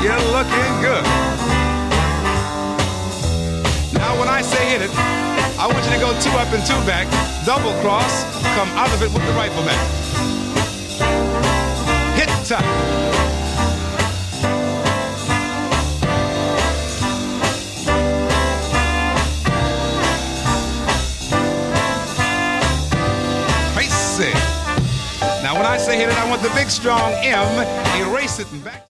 you're looking good. Now when I say hit it, I want you to go 2 up and 2 back, double cross, come out of it with the rifleman. Hit time. Now when I say hit it, I want the big strong M, erase it and back.